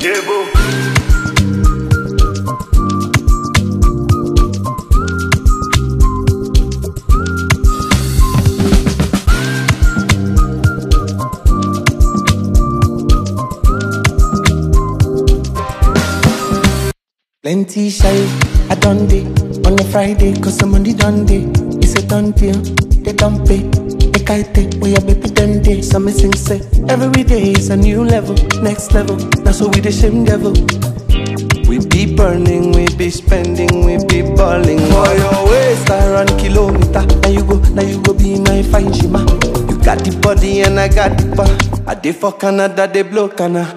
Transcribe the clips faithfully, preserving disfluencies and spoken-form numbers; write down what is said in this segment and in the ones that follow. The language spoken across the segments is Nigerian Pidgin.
Plenty shy, I done day on a Friday, cause I'm on the done day. It's a done deal, they don't pay. They kite, we a baby them day. So me sing say, every day is a new level, next level. That's what we the shame devil. We be burning, we be spending, we be balling. For your waist, I run kilometer. Now you go, now you go be my fine shima. You got the body and I got the bar. I dey for Canada, they blow Canada.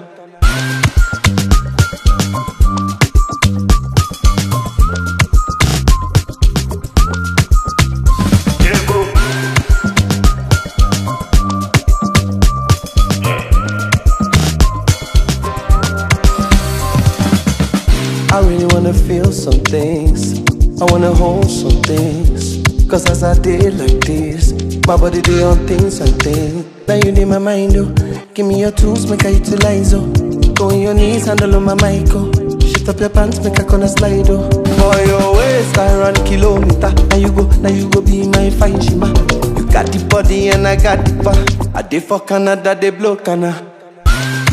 I really wanna feel some things, I wanna hold some things. Cause as I did like this, my body do on things and things. Now you need my mind, oh. Give me your tools, make I utilize, oh. Go on your knees, handle on my mic, oh. Shift up your pants, make I gonna slide, oh. For your waist, I run kilometer. Now you go, now you go be my fine shima. You got the body and I got the bar. I dey for Canada, they blow Canada.